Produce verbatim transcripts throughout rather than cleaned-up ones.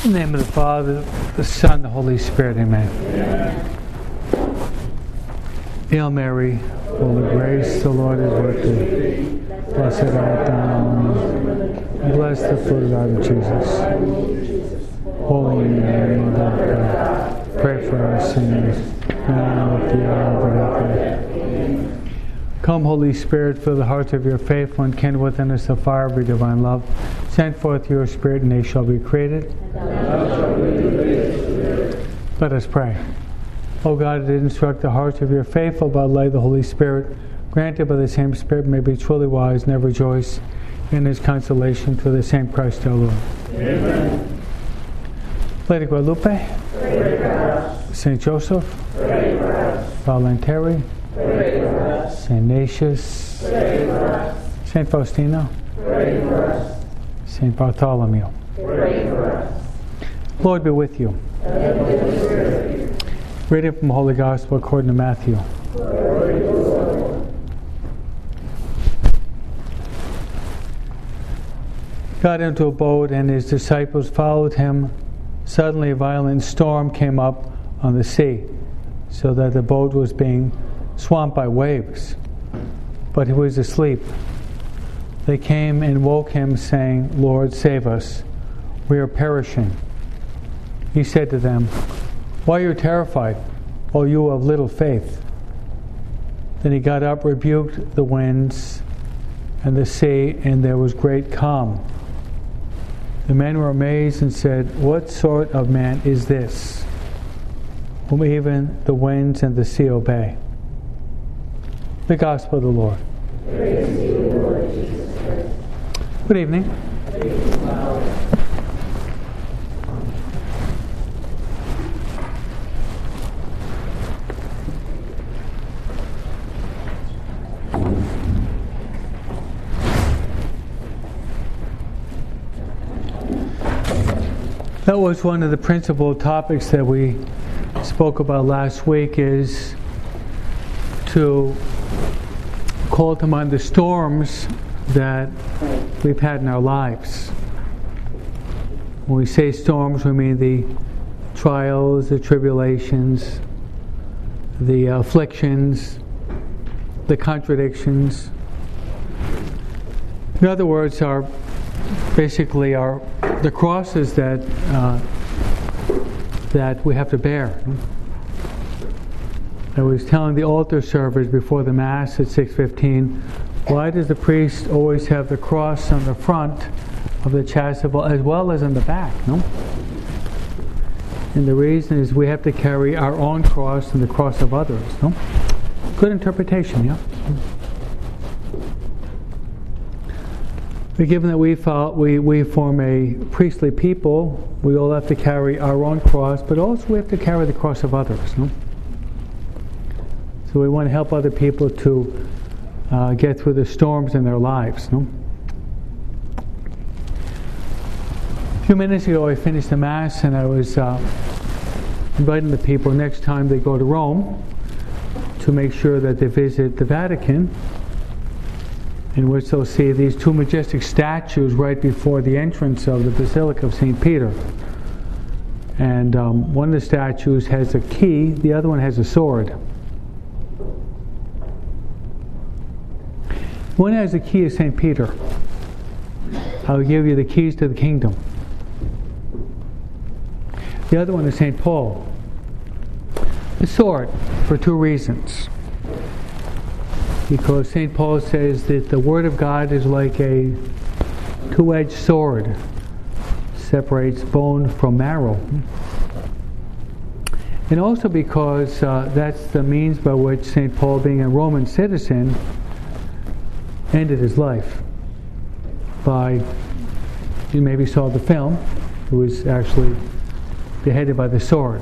In the name of the Father, the Son, the Holy Spirit, amen. Amen. Hail Mary, full of grace, the Lord is with thee. Blessed art thou among women, and blessed the fruit of thy womb, Jesus. Holy Mary, Mother of God, pray for us sinners, now and at the hour of our death. Amen. Come, Holy Spirit, fill the hearts of your faithful and kindle within us the fire of your divine love. Send forth your Spirit, and they shall be created. Let us pray. O God, that instruct the hearts of your faithful by the light of the Holy Spirit, granted by the same Spirit may be truly wise and ever rejoice in his consolation through the same Christ our Lord. Amen. Lady Guadalupe, Saint Joseph, Valenteri, Saint Ignatius, Saint Faustina, Saint Bartholomew. Lord be with you. Reading from the Holy Gospel according to Matthew. Got into a boat, and his disciples followed him. Suddenly a violent storm came up on the sea, so that the boat was being swamped by waves. But he was asleep. They came and woke him, saying, "Lord, save us. We are perishing." He said to them, "Why are you terrified, O you of little faith?" Then he got up, rebuked the winds and the sea, and there was great calm. The men were amazed and said, "What sort of man is this, whom even the winds and the sea obey?" The Gospel of the Lord. Praise to you, Lord Jesus Christ. Good evening. That was one of the principal topics that we spoke about last week, is to call to mind the storms that we've had in our lives. When we say storms, we mean the trials, the tribulations, the afflictions, the contradictions. In other words, our basically our the crosses that uh, that we have to bear. I was telling the altar servers before the Mass at six fifteen, why does the priest always have the cross on the front of the chasuble as well as on the back? No? And the reason is we have to carry our own cross and the cross of others. No? Good interpretation, yeah? But given that we, felt we, we form a priestly people, we all have to carry our own cross, but also we have to carry the cross of others. No? So we want to help other people to uh, get through the storms in their lives. No? A few minutes ago I finished the Mass, and I was uh, inviting the people next time they go to Rome to make sure that they visit the Vatican, in which they'll see these two majestic statues right before the entrance of the Basilica of Saint Peter. And um, one of the statues has a key, the other one has a sword. One has the key of Saint Peter. I'll give you the keys to the kingdom. The other one is Saint Paul. The sword, for two reasons. Because Saint Paul says that the Word of God is like a two-edged sword, separates bone from marrow. And also because uh, that's the means by which Saint Paul, being a Roman citizen, ended his life. By, you maybe saw the film, he was actually beheaded by the sword.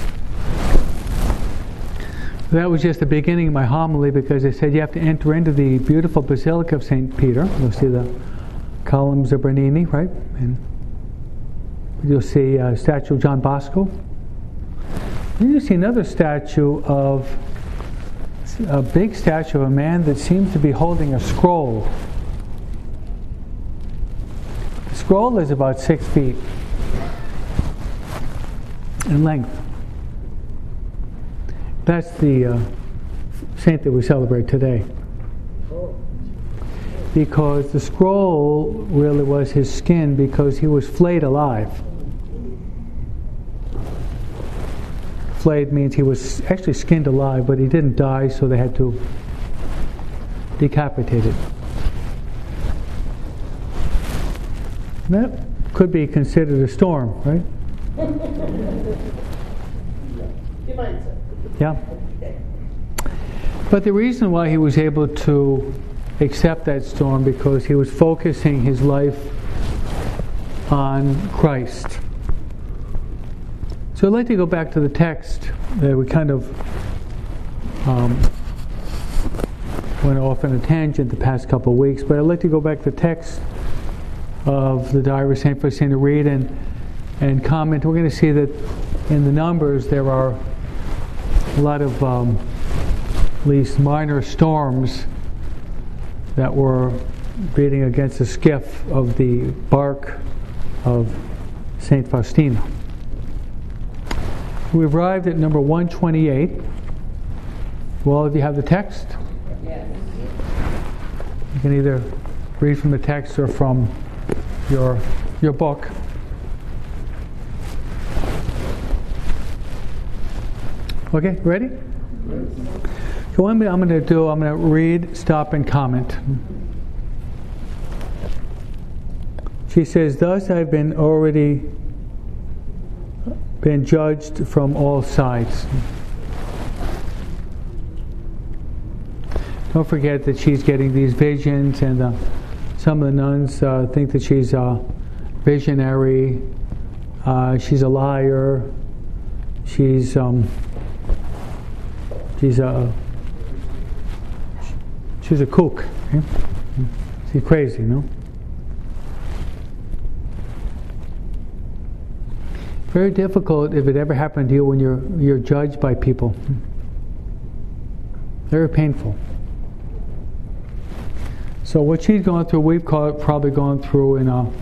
That was just the beginning of my homily, because they said you have to enter into the beautiful Basilica of Saint Peter. You'll see the columns of Bernini, right? And you'll see a statue of John Bosco. Then you'll see another statue of, a big statue of a man that seems to be holding a scroll. The scroll is about six feet. in length. That's the uh, saint that we celebrate today. Because the scroll really was his skin, because he was flayed alive. Flayed means he was actually skinned alive, but he didn't die, so they had to decapitate it. That could be considered a storm, right? Yeah. But the reason why he was able to accept that storm, because he was focusing his life on Christ. So I'd like to go back to the text that we kind of um, went off on a tangent the past couple of weeks, but I'd like to go back to the text of the Diary of Saint Faustina to read and, and comment. We're going to see that in the Numbers there are a lot of um, at least minor storms that were beating against the skiff of the bark of Saint Faustina. We've arrived at number one twenty-eight. Will all of you have the text? Yes. You can either read from the text or from your your book. Okay, ready? So what I'm going to do, I'm going to read, stop, and comment. She says, "Thus I've been already been judged from all sides." Don't forget that she's getting these visions, and uh, some of the nuns uh, think that she's a visionary, uh, she's a liar, she's um, she's a she's a kook. Okay? She's crazy, no? Very difficult if it ever happened to you when you're you're judged by people. Very painful. So what she's going through, we've probably gone through in a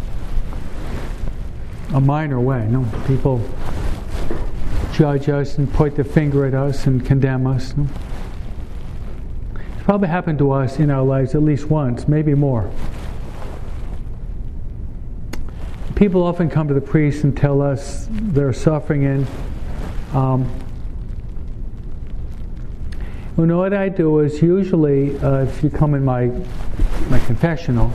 a minor way. No, people judge us and point the finger at us and condemn us. No? It's probably happened to us in our lives at least once, maybe more. People often come to the priest and tell us they're suffering, and um, you know what I do is usually, uh, if you come in my my confessional,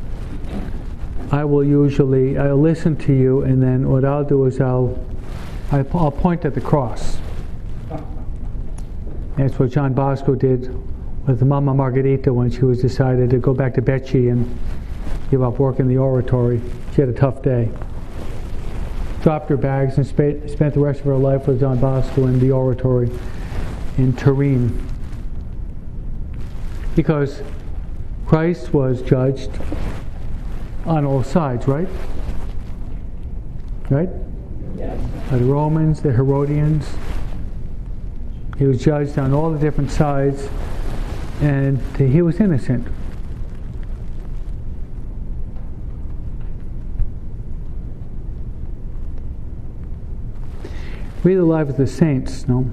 I will usually I'll listen to you, and then what I'll do is I'll I'll point at the cross. That's what John Bosco did with Mama Margarita when she was decided to go back to Becce and give up work in the oratory. She had a tough day. Dropped her bags and sp- spent the rest of her life with John Bosco in the oratory in Turin. Because Christ was judged on all sides, right? Right? Yes. By the Romans, the Herodians. He was judged on all the different sides, and he was innocent. Read the life of the saints, no?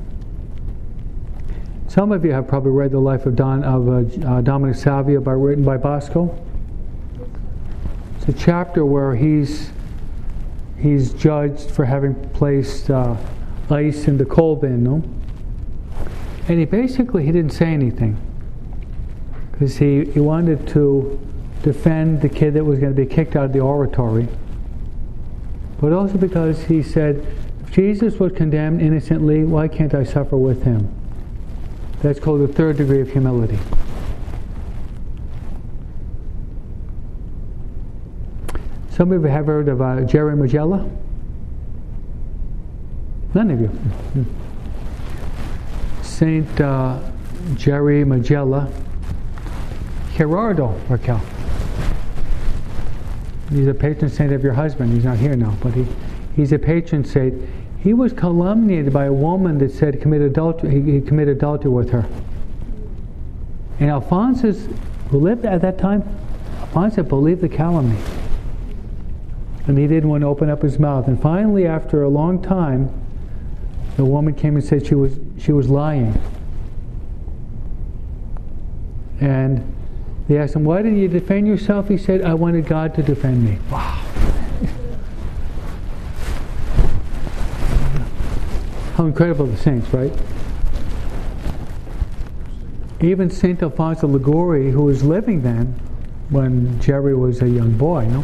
Some of you have probably read the life of Don of uh, uh, Dominic Savio, by written by Bosco. It's a chapter where he's he's judged for having placed uh, ice in the coal bin, no? And he basically he didn't say anything because he, he wanted to defend the kid that was going to be kicked out of the oratory, but also because he said, if Jesus was condemned innocently, why can't I suffer with him? That's called the third degree of humility. Some of you have heard of uh, Jerry Magella? None of you. Saint uh, Jerry Magella, Gerardo, Raquel. He's a patron saint of your husband. He's not here now, but he, he's a patron saint. He was calumniated by a woman that said committed adultery, he, he committed adultery with her. And Alphonsus, who lived at that time, Alphonsus believed the calumny. And he didn't want to open up his mouth. And finally, after a long time, the woman came and said she was she was lying. And they asked him, why didn't you defend yourself? He said, I wanted God to defend me. Wow. How incredible the saints, right? Even Saint Alphonse of Liguori, who was living then, when Jerry was a young boy, no?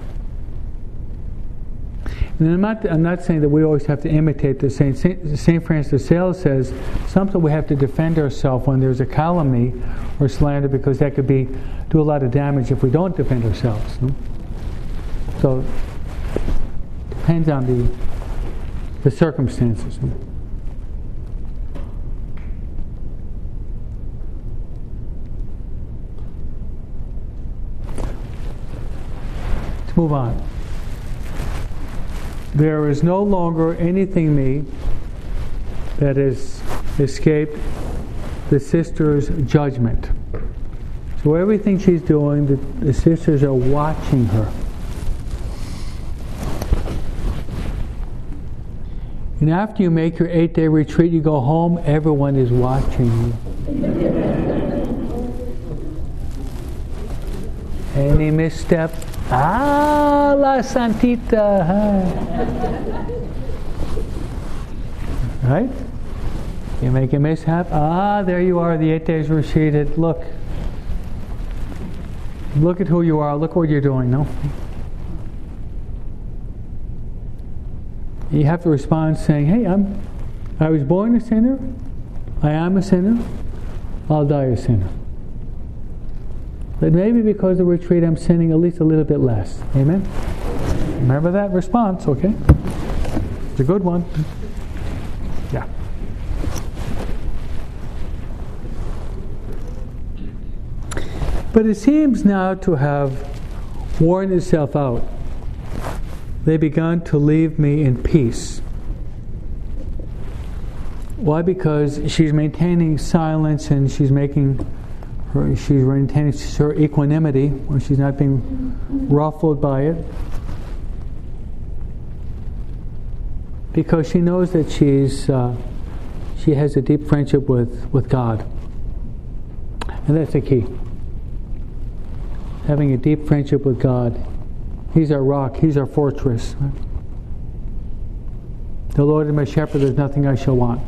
And I'm not, I'm not saying that we always have to imitate the saints. Saint, Saint Francis de Sales says sometimes we have to defend ourselves when there's a calumny or slander, because that could be do a lot of damage if we don't defend ourselves. No? So depends on the the circumstances. No? Let's move on. There is no longer anything in me that has escaped the sister's judgment. So everything she's doing, the, the sisters are watching her. And after you make your eight-day retreat, you go home, everyone is watching you. Any misstep? Ah, la Santita. Right? You make a mishap. Ah, there you are. The eight days retreated. Look. Look at who you are. Look what you're doing. No? You have to respond saying, hey, I'm, I was born a sinner. I am a sinner. I'll die a sinner. But maybe because of the retreat I'm sinning at least a little bit less. Amen? Remember that response, okay? It's a good one. Yeah. But it seems now to have worn itself out. They begun to leave me in peace. Why? Because she's maintaining silence and she's making her, she's maintaining her equanimity, or she's not being ruffled by it. Because she knows that she's uh, she has a deep friendship with, with God. And that's the key. Having a deep friendship with God. He's our rock. He's our fortress. The Lord is my shepherd. There's nothing I shall want.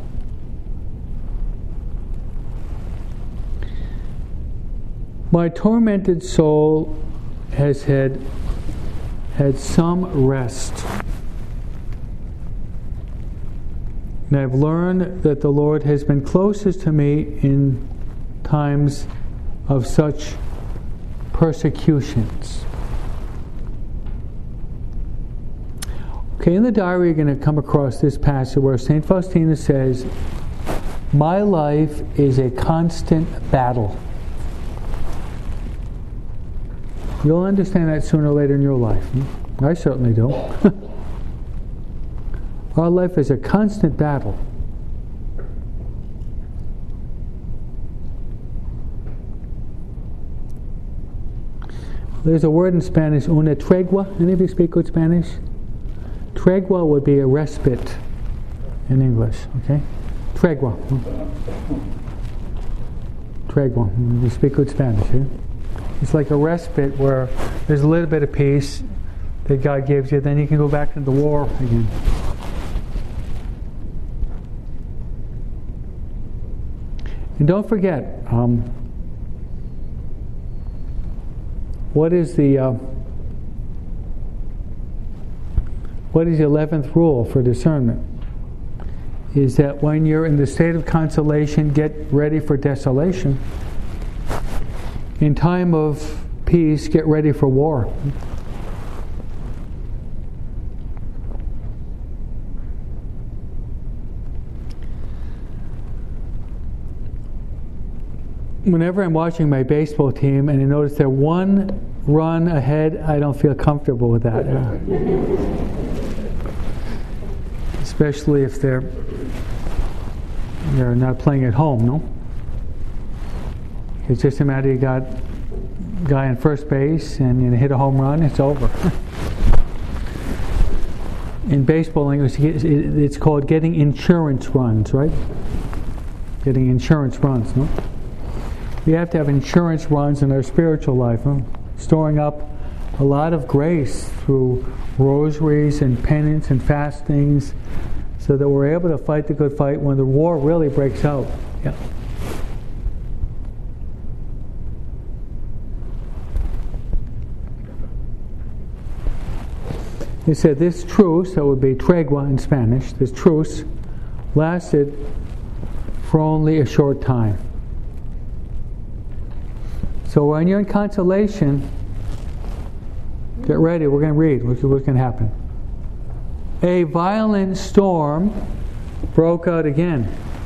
My tormented soul has had had some rest. And I've learned that the Lord has been closest to me in times of such persecutions. Okay, in the diary you're going to come across this passage where Saint Faustina says, my life is a constant battle. You'll understand that sooner or later in your life. I certainly do. Our life is a constant battle. There's a word in Spanish, una tregua. Any of you speak good Spanish? Tregua would be a respite in English, okay? Tregua. Tregua. You speak good Spanish, eh? It's like a respite where there's a little bit of peace that God gives you, then you can go back into the war again. And don't forget, um, what is the uh, what is the eleventh rule for discernment? Is that when you're in the state of consolation, get ready for desolation. In time of peace, get ready for war. Whenever I'm watching my baseball team and I notice they're one run ahead, I don't feel comfortable with that. Especially if they're they're not playing at home, no? It's just a matter you got a guy on first base and you hit a home run, it's over. in baseball language, it's called getting insurance runs, right? Getting insurance runs, no? We have to have insurance runs in our spiritual life, huh? Storing up a lot of grace through rosaries and penance and fastings, so that we're able to fight the good fight when the war really breaks out. Yeah. He said this truce, that would be tregua in Spanish, this truce lasted for only a short time. So when you're in consolation, get ready, we're going to read what's going to happen. A violent storm broke out again.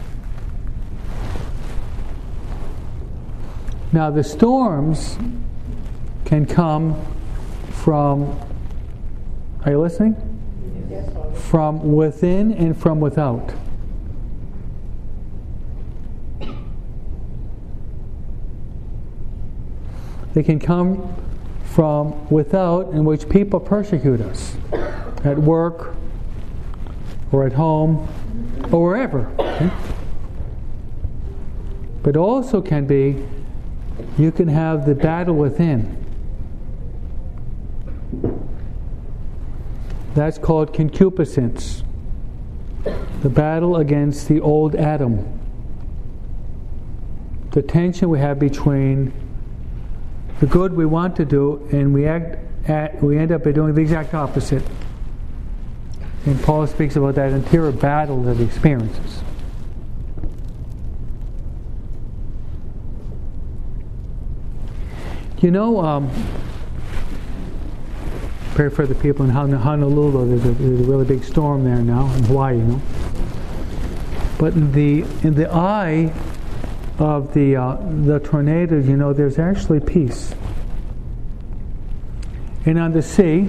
Now the storms can come from, are you listening? Yes. From within and from without. They can come from without, in which people persecute us at work or at home or wherever. Okay? But also can be, you can have the battle within. That's called concupiscence. The battle against the old Adam. The tension we have between the good we want to do, and we act at, we end up by doing the exact opposite. And Paul speaks about that interior battle that he experiences. You know, um, pray for the people in Honolulu. There's a, there's a really big storm there now in Hawaii, you know. But in the in the eye of the uh, the tornado, you know, there's actually peace. And on the sea,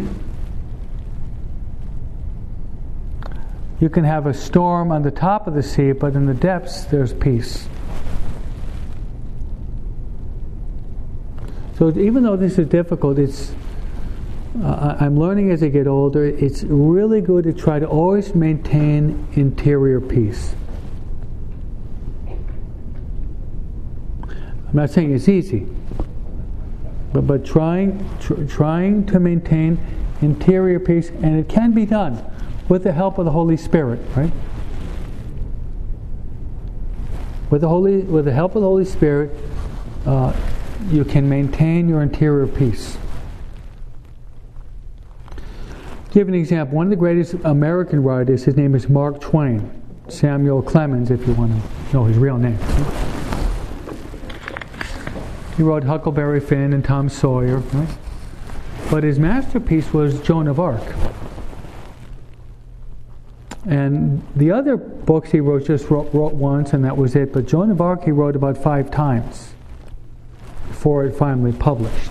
you can have a storm on the top of the sea, but in the depths there's peace. So even though this is difficult, it's uh, I'm learning as I get older, it's really good to try to always maintain interior peace. I'm not saying it's easy, but but trying tr- trying to maintain interior peace, and it can be done with the help of the Holy Spirit, right? With the Holy, with the help of the Holy Spirit, uh, you can maintain your interior peace. To give an example, one of the greatest American writers, his name is Mark Twain, Samuel Clemens, if you want to know his real name. He wrote Huckleberry Finn and Tom Sawyer, right? But his masterpiece was Joan of Arc. And the other books he wrote just wrote, wrote once, and that was it. But Joan of Arc he wrote about five times before it finally published.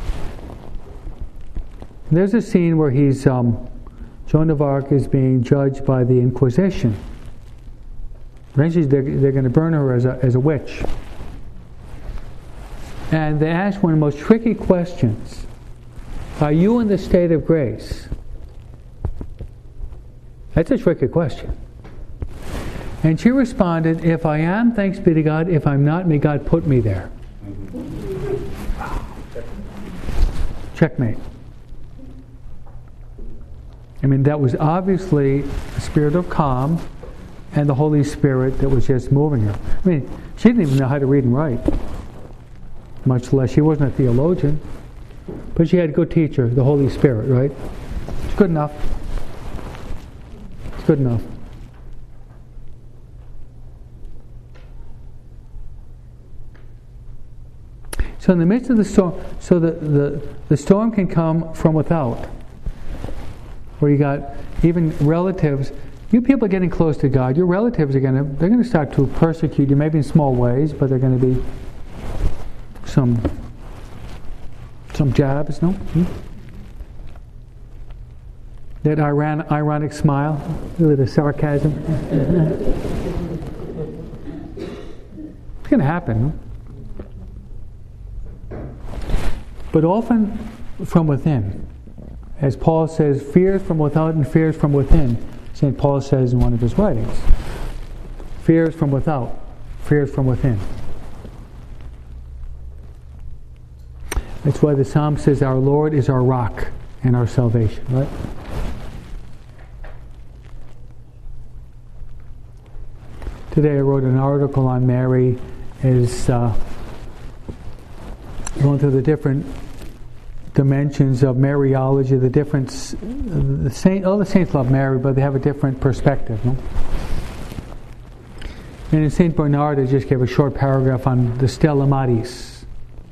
There's a scene where he's um, Joan of Arc is being judged by the Inquisition. Eventually, they're, they're going to burn her as a as a witch. And they ask one of the most tricky questions: are you in the state of grace? That's a tricky question. And she responded, if I am, thanks be to God. If I'm not, may God put me there. Wow. Checkmate. I mean, that was obviously a spirit of calm and the Holy Spirit that was just moving her. I mean, she didn't even know how to read and write. Much less, she wasn't a theologian. But she had a good teacher, the Holy Spirit, right? It's good enough. It's good enough. So in the midst of the storm, so the, the, the storm can come from without. Where you got even relatives, you people are getting close to God, your relatives are gonna they're gonna start to persecute you, maybe in small ways, but they're gonna be some some jabs, no? Hmm? That ironic, ironic smile with a sarcasm. It's gonna happen, no? But often from within. As Paul says, fears from without and fears from within. Saint Paul says in one of his writings. Fears from without, fears from within. That's why the psalm says, our Lord is our rock and our salvation, right? Today I wrote an article on Mary as uh, going through the different dimensions of Mariology, the different the saint, all the saints love Mary, but they have a different perspective. No? And in Saint Bernard, I just gave a short paragraph on the Stella Maris.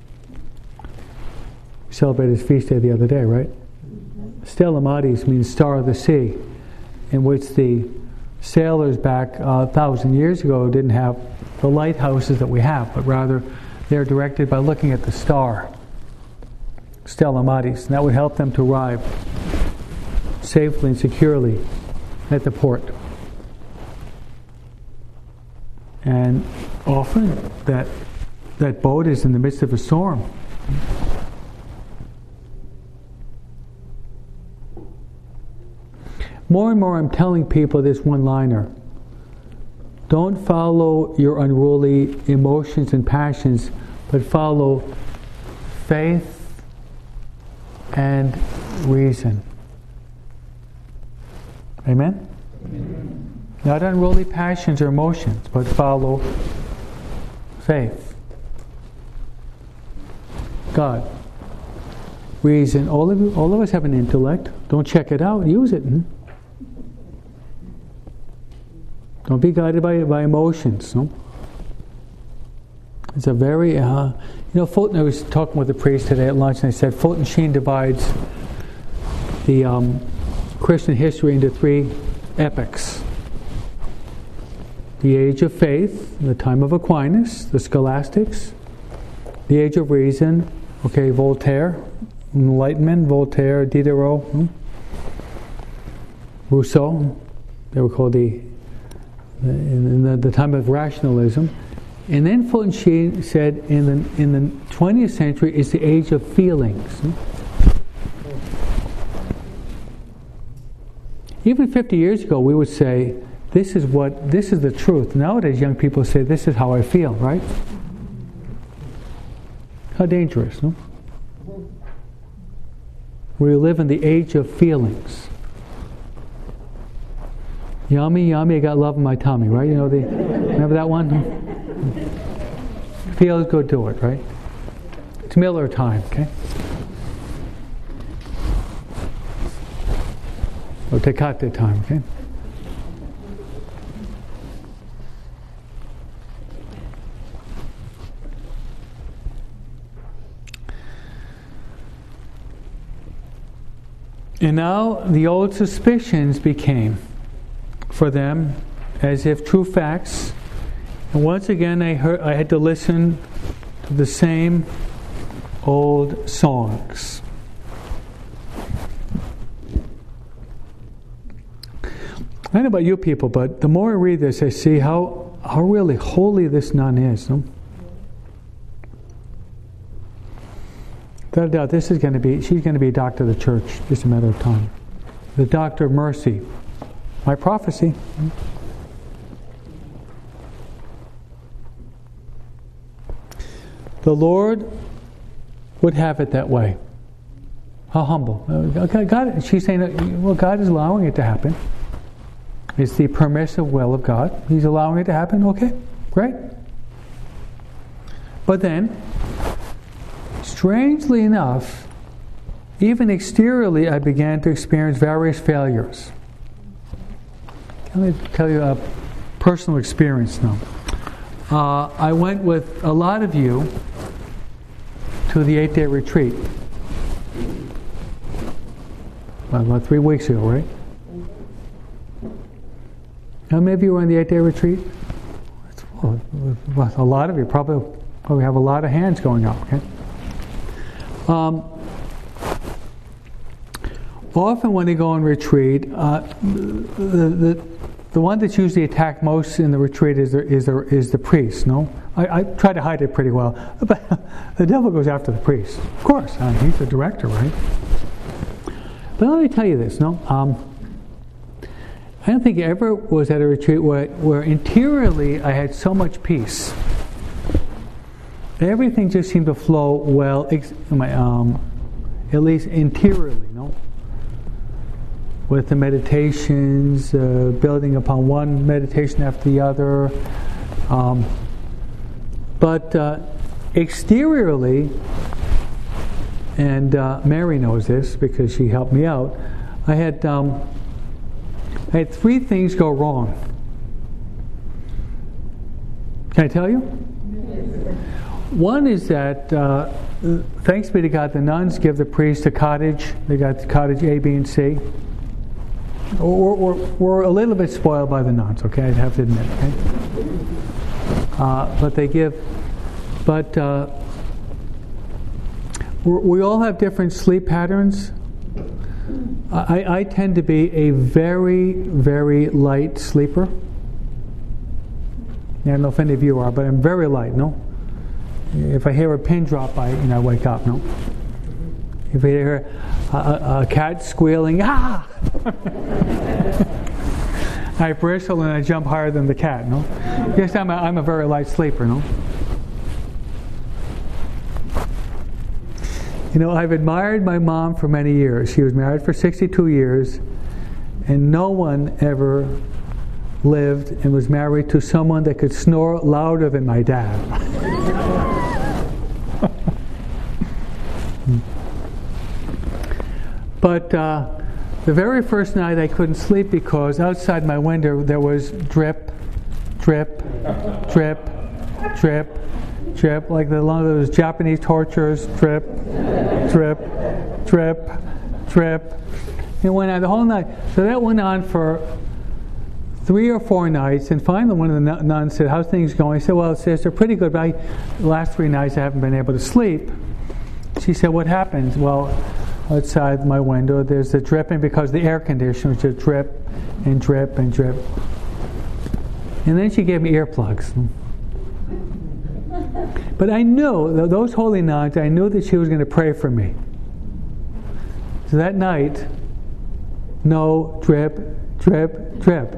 We celebrated his feast day the other day, right? Stella Maris means star of the sea, in which the sailors back a thousand years ago didn't have the lighthouses that we have, but rather they're directed by looking at the star, Stella Maris, and that would help them to arrive safely and securely at the port. And often that that boat is in the midst of a storm. More and more I'm telling people this one-liner. Don't follow your unruly emotions and passions, but follow faith and reason. Amen? Amen? Not unruly passions or emotions, but follow faith. God. Reason. All of you, all of us have an intellect. Don't check it out. Use it. Hmm? Don't be guided by by emotions. No? It's a very, uh, you know, Fulton, I was talking with a priest today at lunch, and I said Fulton Sheen divides the um, Christian history into three epochs. The age of faith, the time of Aquinas, the scholastics. The age of reason, okay, Voltaire, Enlightenment, Voltaire, Diderot, hmm? Rousseau, they were called the in the, the time of rationalism. And then Fulton Sheen said in the in the twentieth century is the age of feelings. Even fifty years ago we would say this is what this is the truth. Nowadays young people say this is how I feel, right? How dangerous, no? We live in the age of feelings. Yummy, yummy, I got love in my tummy, right? You know the remember that one? Feels good, do it, right? It's Miller time, okay? Or Tecate time, okay? And now the old suspicions became for them as if true facts. And once again I heard I had to listen to the same old songs. I don't know about you people, but the more I read this, I see how, how really holy this nun is. No? Without a doubt, this is going to be, she's going to be a doctor of the church, just a matter of time. The doctor of mercy. My prophecy. The Lord would have it that way. How humble. God, she's saying, well, God is allowing it to happen. It's the permissive will of God. He's allowing it to happen. Okay, great. But then, strangely enough, even exteriorly, I began to experience various failures. Let me tell you a personal experience now. Uh, I went with a lot of you to the eight-day retreat. Well, about three weeks ago, right? How many of you were on the eight-day retreat? Well, a lot of you. Probably, probably have a lot of hands going up. Okay. Um, often when they go on retreat, uh, the, the the one that's usually attacked most in the retreat is the, is the, is the priest. No, I, I try to hide it pretty well, but the devil goes after the priest. Of course, uh, he's the director, right? But let me tell you this, no? Um, I don't think I ever was at a retreat where, where interiorly I had so much peace. Everything just seemed to flow well, ex- my, um, at least interiorly, no? With the meditations, uh, building upon one meditation after the other. Um, but uh, exteriorly, and uh, Mary knows this because she helped me out, I had um, I had three things go wrong. Can I tell you? One is that, uh, thanks be to God, the nuns give the priest a cottage. They got the cottage A, B, and C. We're, we're, we're a little bit spoiled by the nuns, okay? I have to admit, okay? Uh, but they give, but uh, we all have different sleep patterns. I, I tend to be a very, very light sleeper. I don't know if any of you are, but I'm very light, no? If I hear a pin drop, I, you know, I wake up, no? If I hear a, a, a cat squealing, ah! I bristle and I jump higher than the cat, no? Yes, I'm a, I'm a very light sleeper, no? You know, I've admired my mom for many years. She was married for sixty-two years, and no one ever lived and was married to someone that could snore louder than my dad. But uh, the very first night I couldn't sleep because outside my window there was drip, drip, drip, drip, drip, like the one of those Japanese torturers, drip, drip, drip, drip. It went on the whole night. So that went on for three or four nights, and finally one of the nuns said, "How's things going?" I said, "Well, sis, they're pretty good, but I, the last three nights I haven't been able to sleep." She said, "What happened?" "Well, outside my window there's the dripping because the air conditioner was just drip and drip and drip." And then she gave me earplugs. But I knew, those holy nuns, I knew that she was going to pray for me. So that night, no drip, drip, drip.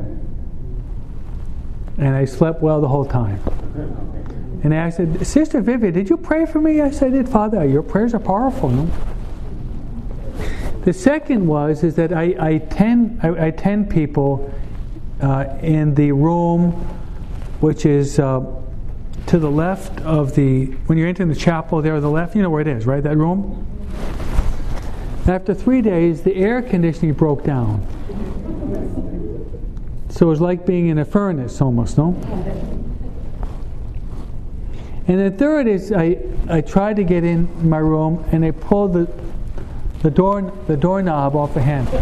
And I slept well the whole time. And I said, "Sister Vivian, did you pray for me?" I said, "I did, Father. Your prayers are powerful, no?" The second was is that I, I tend I, I tend people uh, in the room, which is uh, to the left of the, when you're entering the chapel there on the left, you know where it is, right? That room. After three days, the air conditioning broke down, so it was like being in a furnace almost, no? And the third is I I tried to get in my room and they pulled the The door, the doorknob off the handle.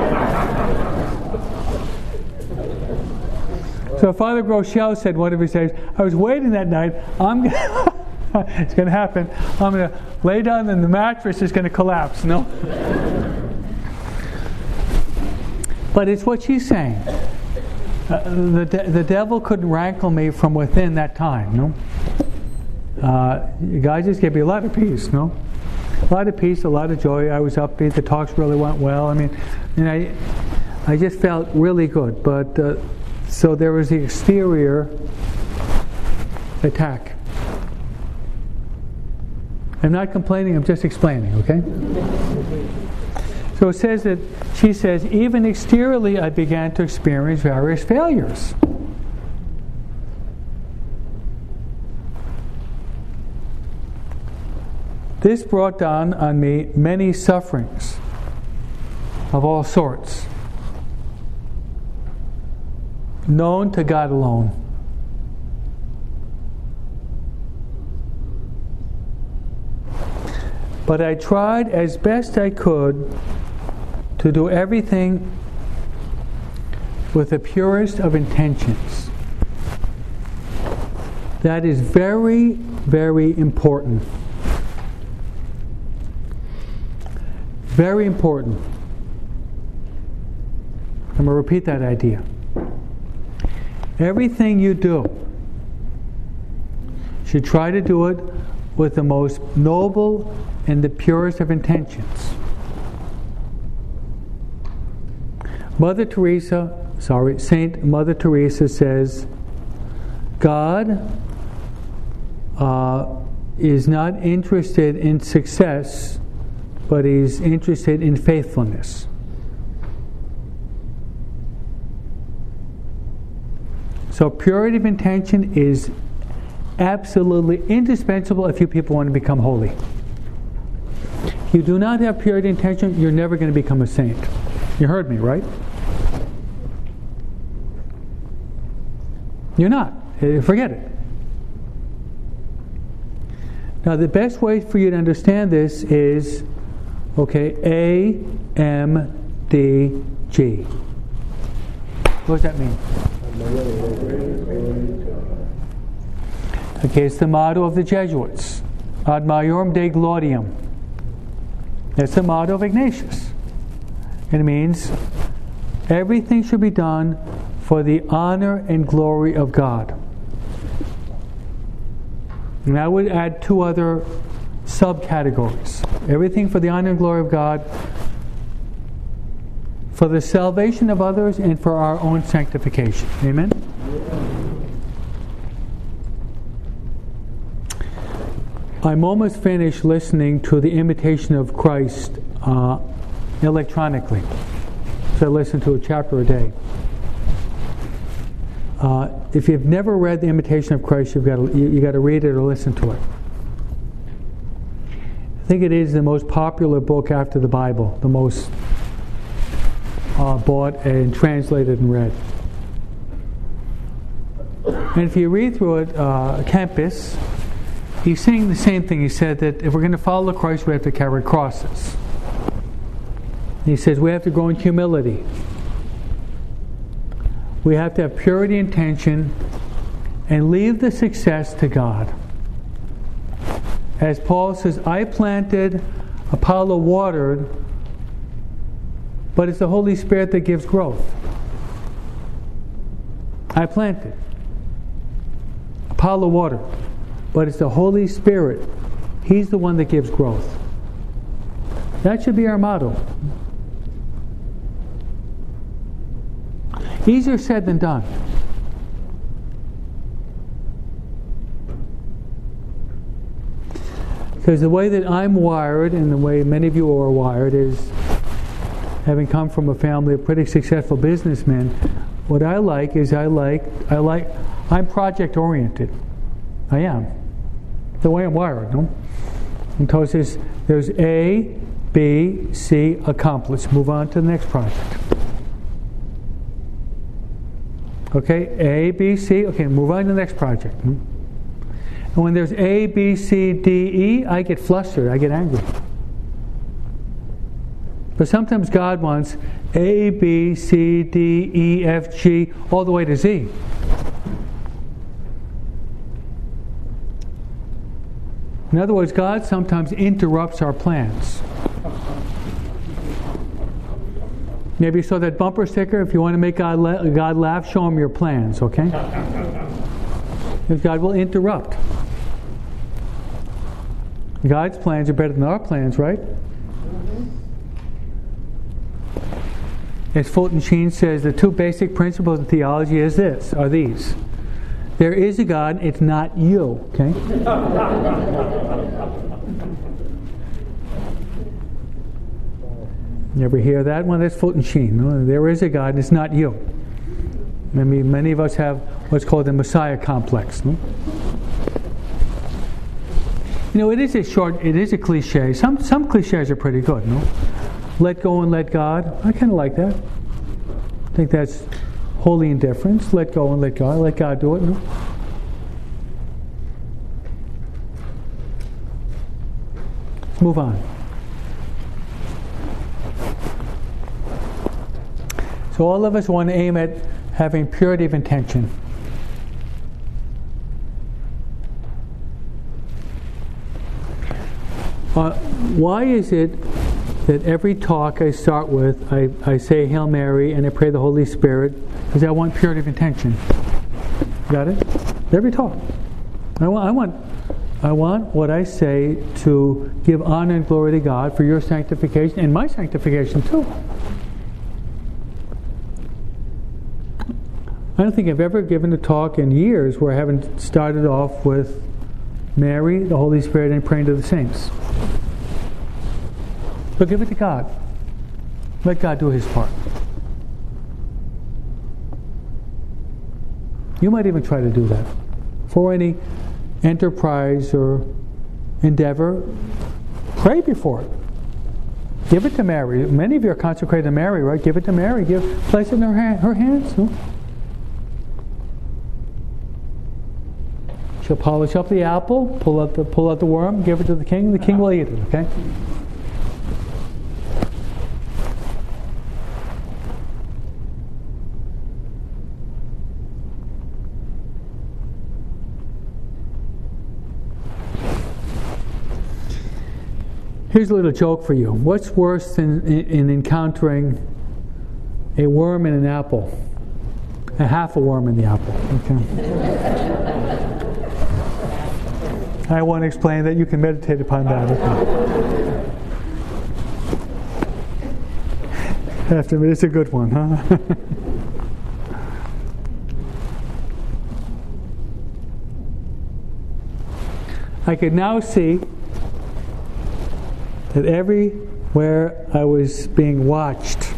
So Father Groeschel said one of his days, "I was waiting that night. I'm gonna, it's going to happen. I'm going to lay down and the mattress is going to collapse." No. But it's what she's saying. Uh, the de- the devil couldn't rankle me from within that time. No. Uh, God just gave me a lot of peace. No. A lot of peace, a lot of joy. I was upbeat. The talks really went well. I mean, and I, I just felt really good. But uh, so there was the exterior attack. I'm not complaining. I'm just explaining. Okay. So it says that she says, even exteriorly, I began to experience various failures. This brought down on me many sufferings of all sorts, known to God alone. But I tried as best I could to do everything with the purest of intentions. That is very, very important. Very important. I'm going to repeat that idea. Everything you do should try to do it with the most noble and the purest of intentions. Mother Teresa, sorry, Saint Mother Teresa says, God uh, is not interested in success, but He's interested in faithfulness. So purity of intention is absolutely indispensable if you people want to become holy. If you do not have purity of intention, you're never going to become a saint. You heard me, right? You're not. Forget it. Now, the best way for you to understand this is, okay, A, M, D, G. What does that mean? Okay, it's the motto of the Jesuits. Ad Majorem Dei Gloriam. That's the motto of Ignatius. It means everything should be done for the honor and glory of God. And I would add two other subcategories. Everything for the honor and glory of God, for the salvation of others, and for our own sanctification. Amen? I'm almost finished listening to The Imitation of Christ uh, electronically. So I listen to a chapter a day. Uh, if you've never read The Imitation of Christ, you've got to, you, you got to read it or listen to it. I think it is the most popular book after the Bible, the most uh, bought and translated and read. And if you read through it, uh, Kempis, he's saying the same thing. He said that if we're going to follow Christ, we have to carry crosses. He says we have to grow in humility. We have to have purity of intention and leave the success to God. As Paul says, I planted, Apollo watered, but it's the Holy Spirit that gives growth. I planted, Apollo watered, but it's the Holy Spirit. He's the one that gives growth. That should be our motto. Easier said than done. Because the way that I'm wired, and the way many of you are wired, is having come from a family of pretty successful businessmen. What I like is I like I like I'm project oriented. I am. The way I'm wired, no? And so it says there's A, B, C, accomplished. Move on to the next project. Okay, A, B, C. Okay, move on to the next project. And when there's A, B, C, D, E, I get flustered. I get angry. But sometimes God wants A, B, C, D, E, F, G, all the way to Z. In other words, God sometimes interrupts our plans. Maybe you saw that bumper sticker. If you want to make God, la- God laugh, show Him your plans, okay? Because God will interrupt. God's plans are better than our plans, right? As Fulton Sheen says, the two basic principles of theology is this, are these. There is a God, it's not you, okay? You ever hear that one? That's Fulton Sheen. No? There is a God, it's not you. I mean, many of us have what's called the Messiah complex. No? You know, it is a short, it is a cliche. Some some cliches are pretty good, no? Let go and let God. I kind of like that. I think that's holy indifference. Let go and let God. Let God do it, no? Let's move on. So all of us want to aim at having purity of intention. Uh, why is it that every talk I start with, I, I say Hail Mary and I pray the Holy Spirit, because I want purity of intention? Got it? Every talk. I want, I want, I want what I say to give honor and glory to God for your sanctification and my sanctification too. I don't think I've ever given a talk in years where I haven't started off with Mary, the Holy Spirit, and praying to the saints. So give it to God. Let God do His part. You might even try to do that. For any enterprise or endeavor, pray before it. Give it to Mary. Many of you are consecrated to Mary, right? Give it to Mary. Give, place it in her, hand, her hands. No? She'll polish up the apple, pull out the pull out the worm, give it to the king, and the king will eat it. Okay. Here's a little joke for you. What's worse than in, in encountering a worm in an apple? A half a worm in the apple. Okay. I want to explain that. You can meditate upon that. Okay. After it's a good one, huh? I could now see that everywhere I was being watched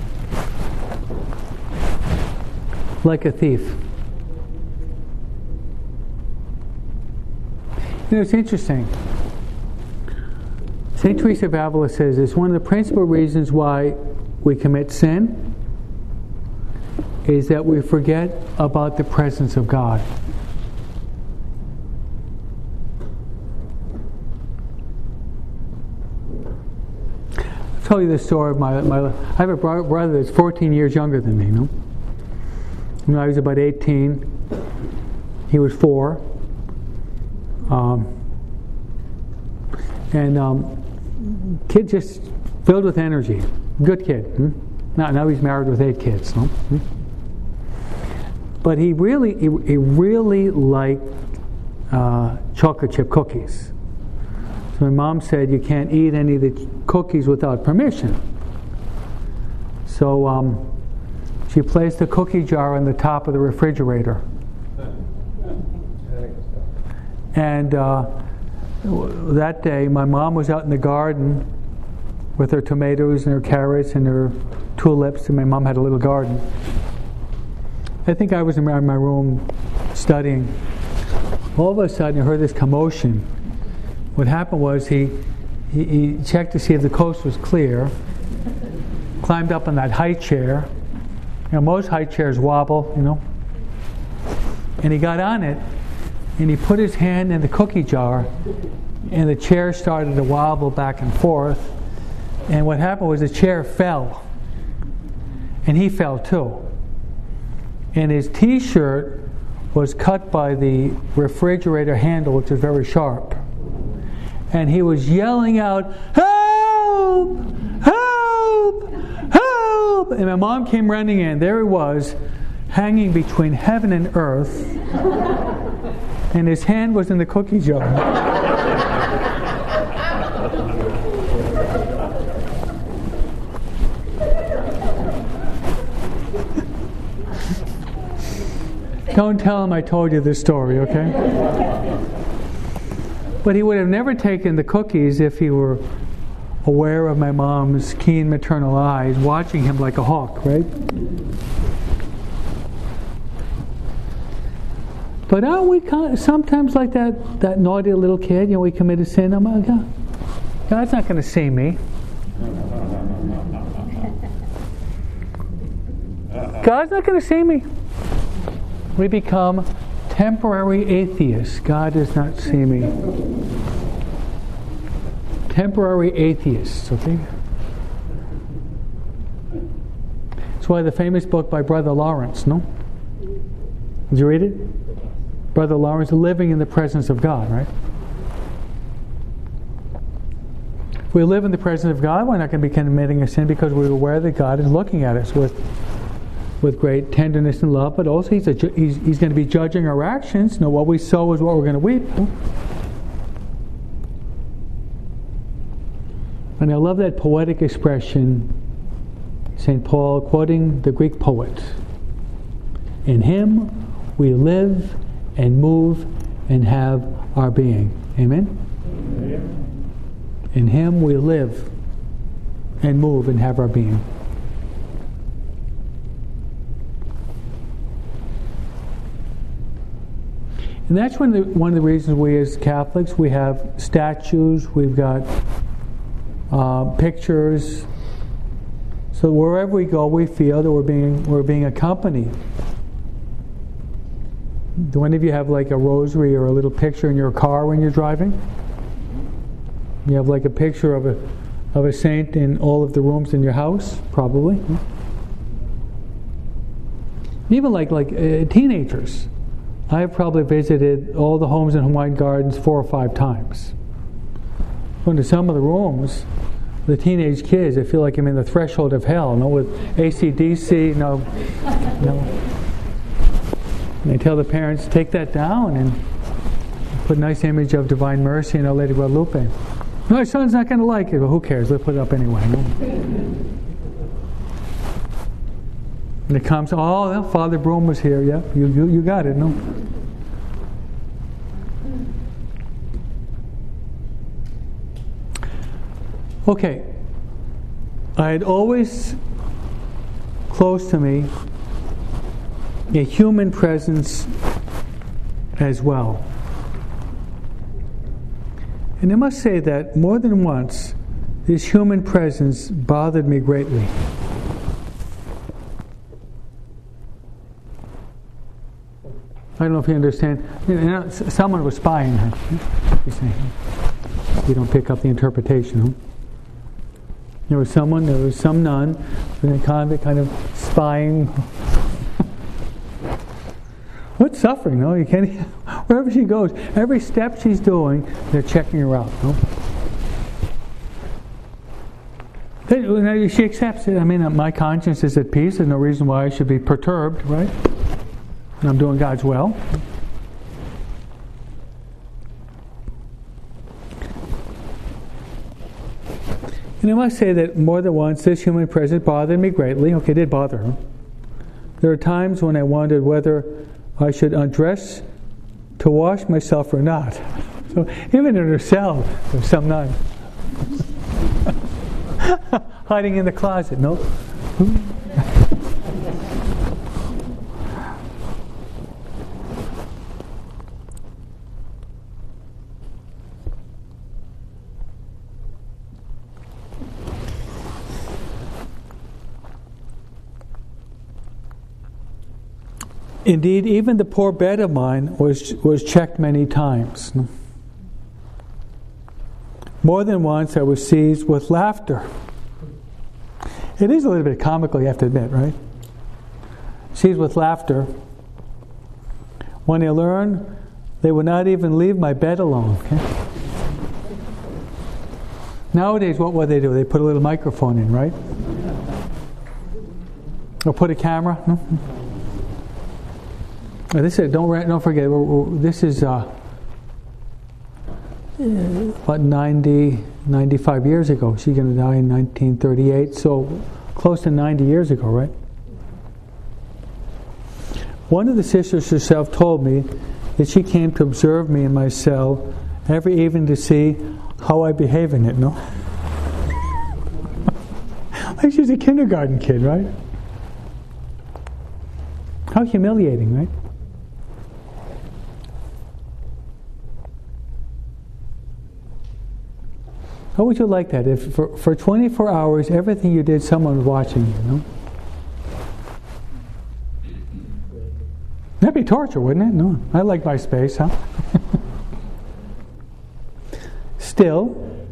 like a thief. You know, it's interesting. Saint Teresa of Avila says it's one of the principal reasons why we commit sin is that we forget about the presence of God. I'll tell you the story of my, my I have a brother that's fourteen years younger than me, you know? When I was about eighteen, he was four. Um, and um, kid just filled with energy. Good kid. Hmm? Now, now he's married with eight kids. No? Hmm? But he really, he, he really liked uh, chocolate chip cookies. So my mom said you can't eat any of the cookies without permission. So um, she placed a cookie jar on the top of the refrigerator. And uh, that day, my mom was out in the garden with her tomatoes and her carrots and her tulips, and my mom had a little garden. I think I was in my room studying. All of a sudden, I heard this commotion. What happened was he, he, he checked to see if the coast was clear, climbed up on that high chair. You know, most high chairs wobble, you know. And he got on it, and he put his hand in the cookie jar, and the chair started to wobble back and forth. And what happened was the chair fell, and he fell too. And his T-shirt was cut by the refrigerator handle, which is very sharp. And he was yelling out, "Help! Help! Help!" And my mom came running in. There he was, hanging between heaven and earth, and his hand was in the cookie jar. Don't tell him I told you this story, okay? But he would have never taken the cookies if he were aware of my mom's keen maternal eyes watching him like a hawk, right? But aren't we sometimes like that, that naughty little kid? You know, we commit a sin. I'm like, God, God's not going to see me. God's not going to see me. We become temporary atheists. God does not see me. Temporary atheists, okay? That's why the famous book by Brother Lawrence, no? Did you read it? Brother Lawrence, Living in the Presence of God, right? If we live in the presence of God, we're not going to be committing a sin because we're aware that God is looking at us with with great tenderness and love, but also he's, a, he's, he's going to be judging our actions. Now, what we sow is what we're going to reap. And I love that poetic expression, Saint Paul quoting the Greek poet. In Him we live and move and have our being. Amen? Amen. In Him we live and move and have our being. And that's one of, the, one of the reasons we as Catholics, we have statues, we've got uh, pictures, so wherever we go we feel that we're being, we're being accompanied. Do any of you have like a rosary or a little picture in your car when you're driving? You have like a picture of a of a saint in all of the rooms in your house? Probably. Even like like uh, teenagers. I have probably visited all the homes in Hawaiian Gardens four or five times. Going to some of the rooms, the teenage kids, I feel like I'm in the threshold of hell. No, with A C D C, no, no. And they tell the parents, take that down and put a nice image of Divine Mercy and Our Lady of Guadalupe. No, my son's not going to like it. Well, who cares? Let's put it up anyway. No? And it comes, oh, well, Father Broom was here. Yeah, you, you, you got it. No. Okay. I had always close to me a human presence as well. And I must say that more than once, this human presence bothered me greatly. I don't know if you understand. You know, someone was spying her. You don't pick up the interpretation. Huh? There was someone, there was some nun, in a convent kind of spying. What suffering, no? You can't. Wherever she goes, every step she's doing, they're checking her out. No? They, she accepts it. I mean, my conscience is at peace. There's no reason why I should be perturbed, right? And I'm doing God's will. And I must say that more than once, this human presence bothered me greatly. Okay, it did bother her. There are times when I wondered whether I should undress to wash myself or not. So even in her cell, there's some nun hiding in the closet. No. Indeed, even the poor bed of mine was was checked many times. More than once I was seized with laughter. It is a little bit comical, you have to admit, right? Seized with laughter. When I learned they would not even leave my bed alone. Okay? Nowadays, what would they do? They put a little microphone in, right? Or put a camera? No? This is, don't don't forget. We're, we're, this is uh, about ninety, ninety-five years ago. She's going to die in nineteen thirty-eight, so close to ninety years ago, right? One of the sisters herself told me that she came to observe me in my cell every evening to see how I behave in it. No, like she's a kindergarten kid, right? How humiliating, right? How would you like that if for, for twenty-four hours everything you did someone was watching you, no? That'd be torture, wouldn't it? No. I like my space, huh? Still,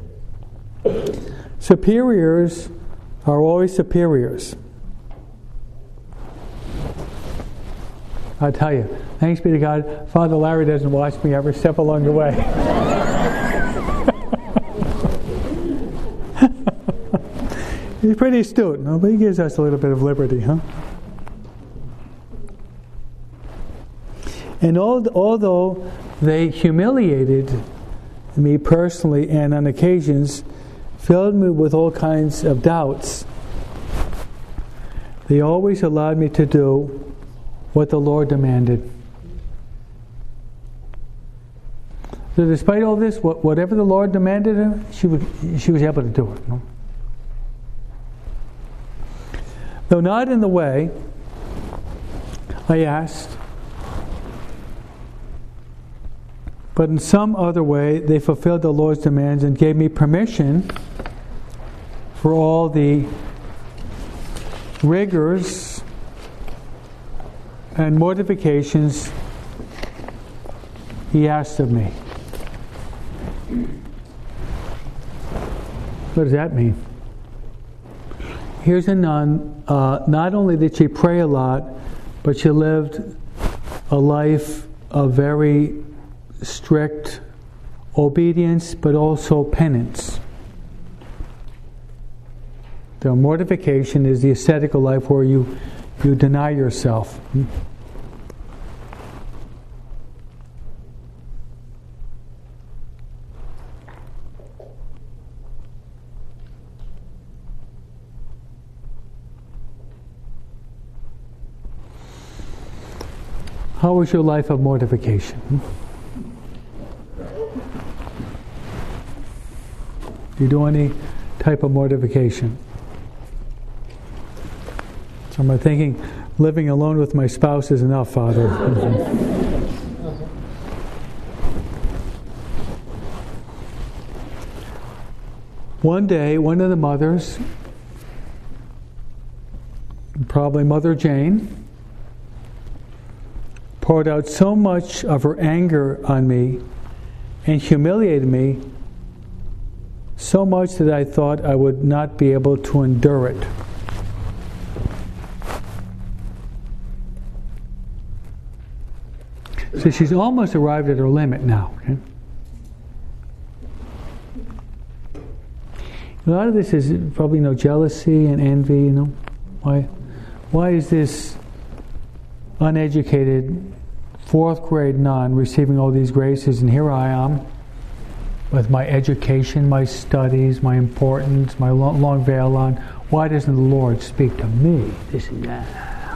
superiors are always superiors. I tell you, thanks be to God, Father Larry doesn't watch me every step along the way. He's pretty astute, no? But he gives us a little bit of liberty, huh? And although they humiliated me personally and on occasions filled me with all kinds of doubts, they always allowed me to do what the Lord demanded. So despite all this, whatever the Lord demanded her, she would, she was able to do it. No? Though not in the way I asked, but in some other way, they fulfilled the Lord's demands and gave me permission for all the rigors and mortifications He asked of me. What does that mean? Here's a nun, uh, not only did she pray a lot, but she lived a life of very strict obedience, but also penance. The mortification is the ascetical life where you, you deny yourself. How was your life of mortification? Do you do any type of mortification? So I'm thinking, living alone with my spouse is enough, Father. One day, one of the mothers, probably Mother Jane, poured out so much of her anger on me and humiliated me so much that I thought I would not be able to endure it. So she's almost arrived at her limit now. Okay? A lot of this is probably, you know, jealousy and envy. You know, why? Why is this uneducated fourth grade nun receiving all these graces, and here I am with my education, my studies, my importance, my long, long veil on. Why doesn't the Lord speak to me? This and that.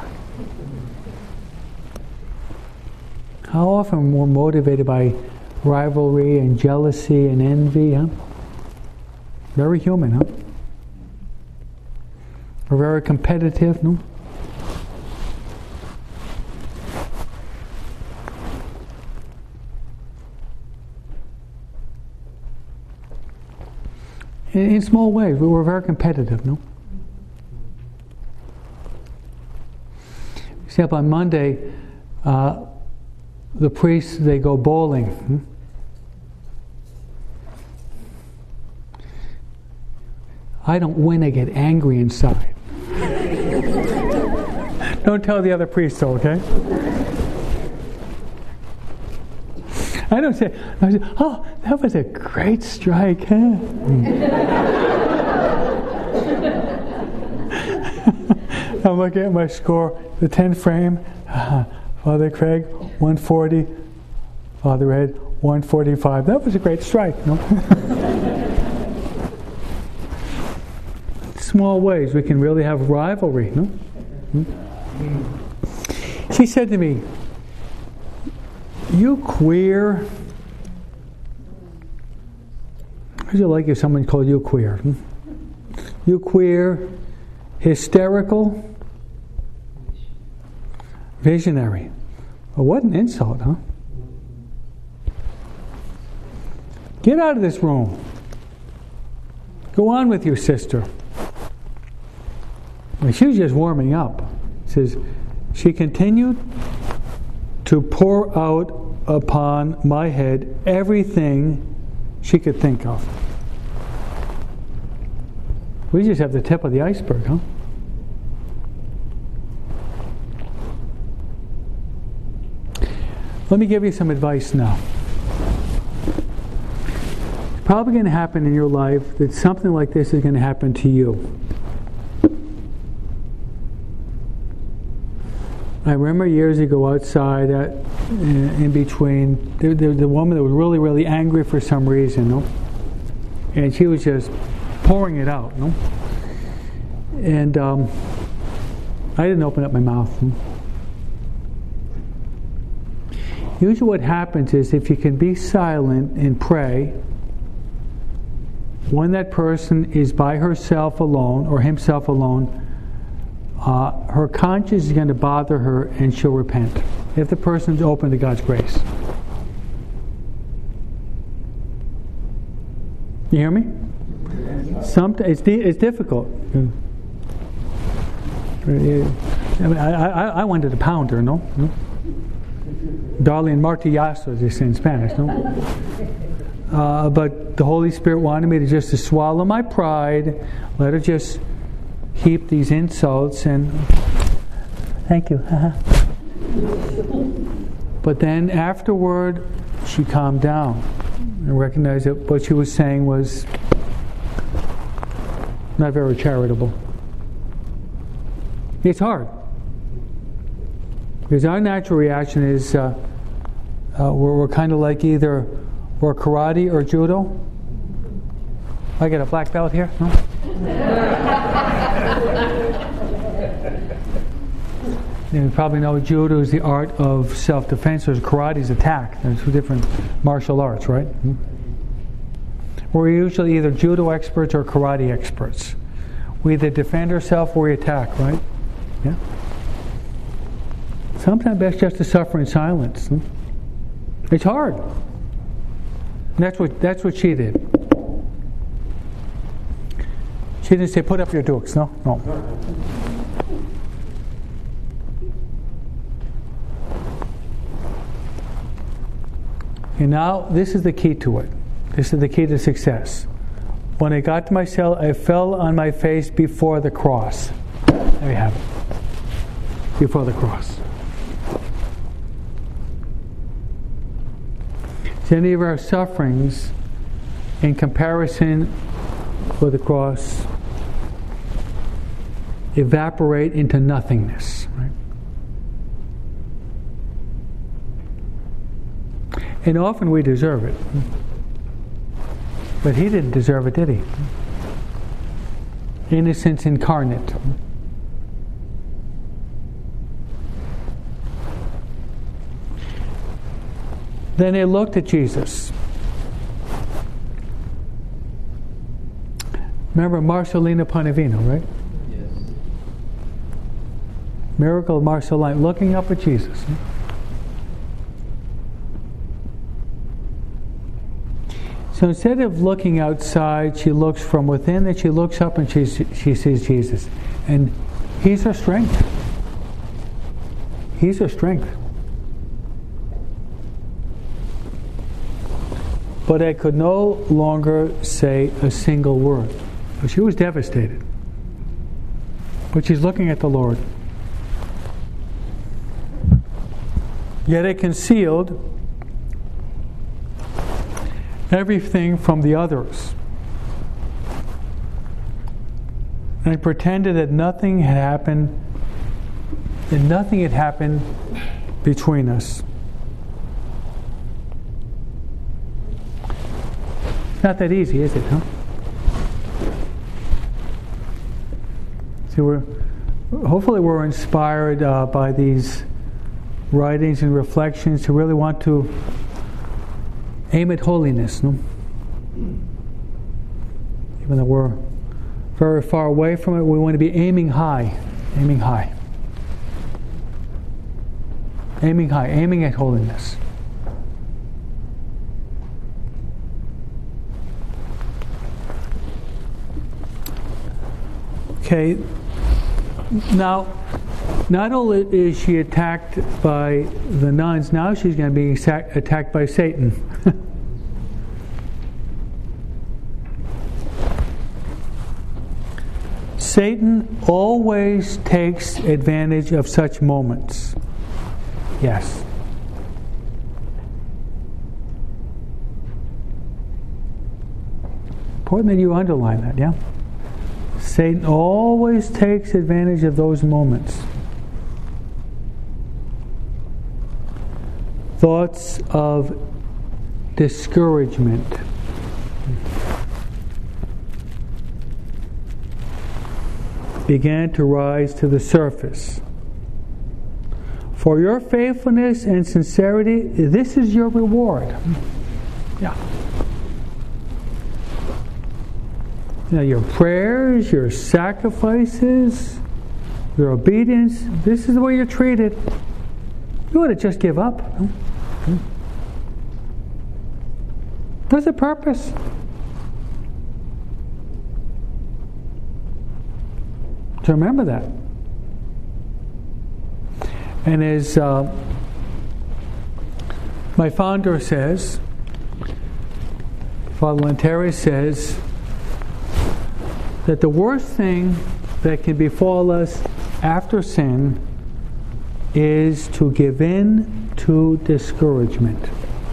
How often we're motivated by rivalry and jealousy and envy, huh? Very human, huh? We're very competitive, no? In, in small ways, we were very competitive, no? Except on Monday, uh, the priests, they go bowling. Hmm? I don't win, I get angry inside. Don't tell the other priests so, okay? I don't say, I say, oh, that was a great strike, huh? I'm looking at my score, the ten frame, uh, Father Craig, one forty, Father Ed, one forty-five. That was a great strike, no? Small ways we can really have rivalry, no? Hmm? She said to me, "You queer." How would you like if someone called you queer? Hmm? You queer, hysterical, visionary. Well, what an insult, huh? Get out of this room. Go on with your sister. Well, she was just warming up. It says, she continued to pour out upon my head everything she could think of. We just have the tip of the iceberg, huh? Let me give you some advice now. It's probably going to happen in your life that something like this is going to happen to you. I remember years ago outside, at, in between, there, there was a woman that was really, really angry for some reason, no? And she was just pouring it out, no? And um, I didn't open up my mouth. No? Usually what happens is if you can be silent and pray, when that person is by herself alone or himself alone, uh, her conscience is going to bother her and she'll repent if the person's open to God's grace. You hear me? Sometimes it's, di- it's difficult. I mean, I, I, I wanted a pounder, no? no? Darling martillazo, as they say in Spanish, no? Uh, but the Holy Spirit wanted me to just to swallow my pride, let her just heap these insults, and thank you. But then afterward, she calmed down and recognized that what she was saying was not very charitable. It's hard. Because our natural reaction is uh, uh, we're, we're kind of like either or karate or judo. I get a black belt here? No? You probably know judo is the art of self-defense. There's karate is attack. There's two different martial arts, right? Hmm? We're usually either judo experts or karate experts. We either defend ourselves or we attack, right? Yeah. Sometimes that's just to suffer in silence. Hmm? It's hard. And that's what that's what she did. She didn't say, "Put up your dukes." No, no. And now this is the key to it. This is the key to success. When I got to my cell, I fell on my face before the cross. There you have it. Before the cross. So any of our sufferings, in comparison with the cross, evaporate into nothingness. Right? And often we deserve it. But he didn't deserve it, did he? Innocence incarnate. Then they looked at Jesus. Remember Marcellina Panavino, right? Yes. Miracle of Marcellina, looking up at Jesus. So instead of looking outside, she looks from within, and she looks up and she she sees Jesus. And He's her strength. He's her strength. But I could no longer say a single word. She was devastated. But she's looking at the Lord. Yet I concealed everything from the others. And I pretended that nothing had happened, that nothing had happened between us. Not that easy, is it, huh? See, we're hopefully we're inspired uh, by these writings and reflections to really want to aim at holiness, no? Even though we're very far away from it, we want to be aiming high, aiming high, aiming high, aiming at holiness. Okay, now, not only is she attacked by the nuns, now she's going to be attacked by Satan. Satan always takes advantage of such moments. Yes. Important that you underline that, yeah? Satan always takes advantage of those moments. Thoughts of discouragement. Began to rise to the surface. For your faithfulness and sincerity, this is your reward. Yeah. Now, your prayers, your sacrifices, your obedience, this is the way you're treated. You ought to just give up. There's a purpose. To remember that. And as uh, my founder says, Father Lanteri says, that the worst thing that can befall us after sin is to give in to discouragement.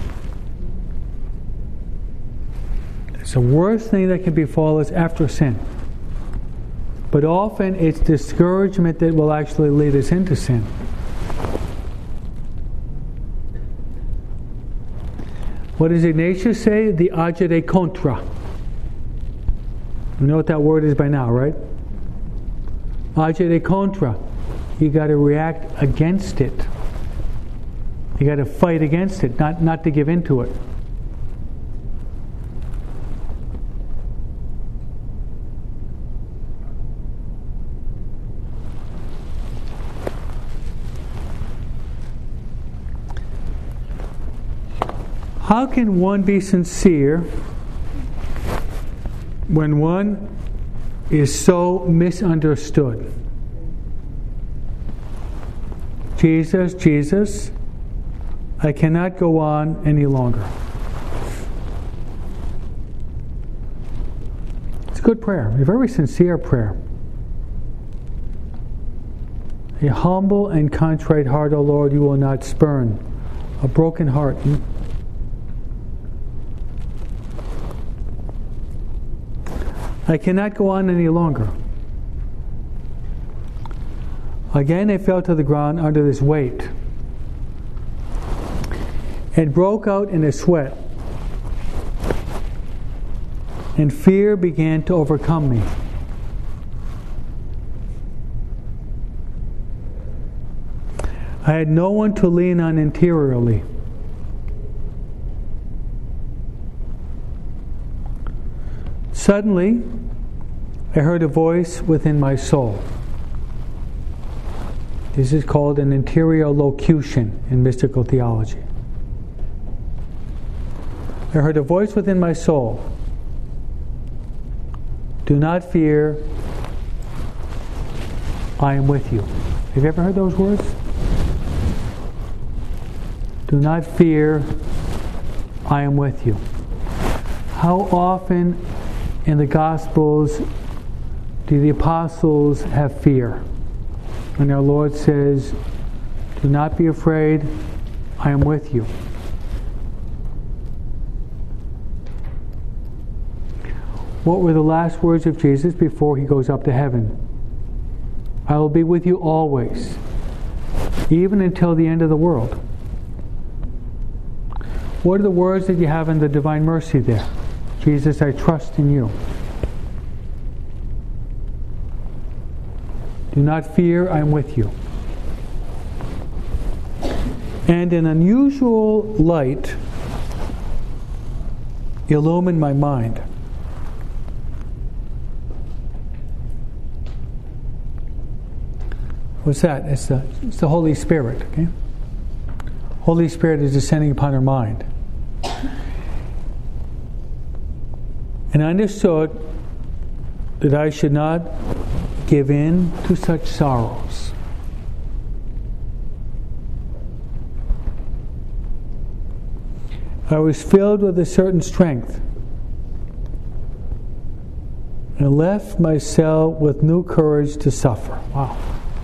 It's the worst thing that can befall us after sin. But often it's discouragement that will actually lead us into sin. What does Ignatius say? The agere contra. You know what that word is by now, right? Agere contra. You got to react against it. You got to fight against it, not, not to give in to it. How can one be sincere when one is so misunderstood? Jesus, Jesus, I cannot go on any longer. It's a good prayer, a very sincere prayer. A humble and contrite heart, O Lord, you will not spurn. A broken heart. I cannot go on any longer. Again I fell to the ground under this weight and broke out in a sweat, and fear began to overcome me. I had no one to lean on interiorly. Suddenly, I heard a voice within my soul. This is called an interior locution in mystical theology. I heard a voice within my soul. Do not fear, I am with you. Have you ever heard those words? Do not fear, I am with you. How often in the Gospels do the apostles have fear? And our Lord says, do not be afraid, I am with you. What were the last words of Jesus before he goes up to heaven? I will be with you always, even until the end of the world. What are the words that you have in the Divine Mercy there? Jesus, I trust in you. Do not fear, I am with you. And an unusual light illumined my mind. What's that? It's the, it's the Holy Spirit. Okay? Holy Spirit is descending upon our mind. And I understood that I should not give in to such sorrows. I was filled with a certain strength and left my cell with new courage to suffer. Wow.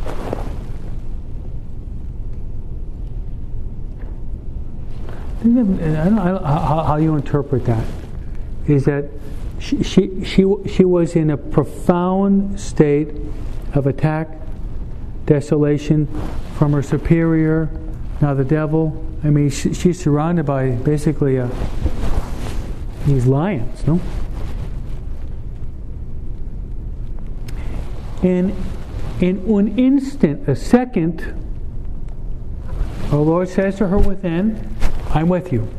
I don't know how, how you interpret that. Is that she, she she she was in a profound state of attack, desolation from her superior, now the devil. I mean, she, she's surrounded by basically a, these lions, no? And in an instant, a second, The Lord says to her within, I'm with you.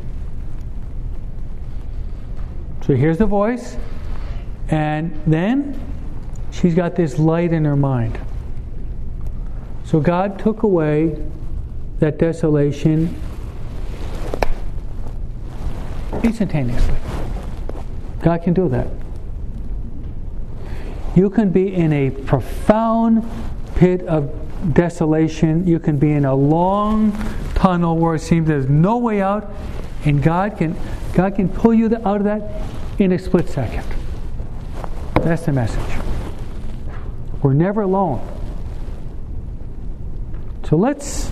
So here's the voice, and then she's got this light in her mind. So God took away that desolation instantaneously. God can do that. You can be in a profound pit of desolation. You can be in a long tunnel where it seems there's no way out, and God can God can pull you out of that in a split second. That's the message. We're never alone. So let's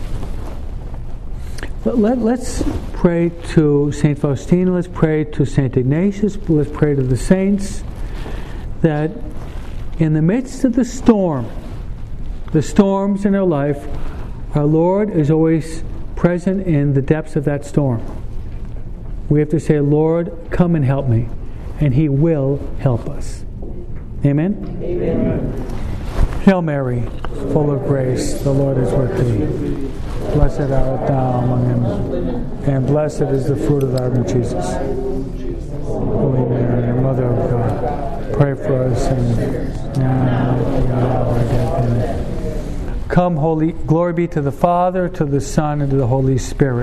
let, let's pray to Saint Faustina. Let's pray to Saint Ignatius. Let's pray to the saints that in the midst of the storm, the storms in our life, our Lord is always present in the depths of that storm. We have to say, Lord, come and help me. And He will help us. Amen? Amen. Hail Mary, full of grace, the Lord is with thee. Blessed art thou among women, and blessed is the fruit of thy womb, Jesus. Holy Mary, Mother of God, pray for us sinners, now and at the hour of our death. Amen. Come, holy, glory be to the Father, to the Son, and to the Holy Spirit.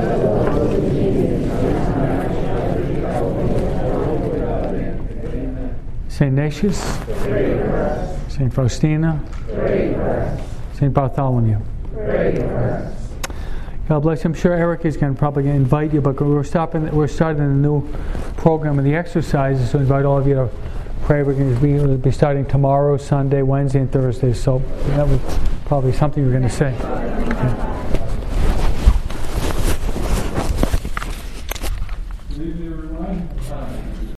Saint Ignatius, Saint Faustina, Saint Bartholomew. God bless you. I'm sure Eric is going to probably invite you, but we're stopping. We're starting a new program of the exercises, so I invite all of you to pray. We're going to be, we'll be starting tomorrow, Sunday, Wednesday, and Thursday. So that was probably something you're going to say. Yeah.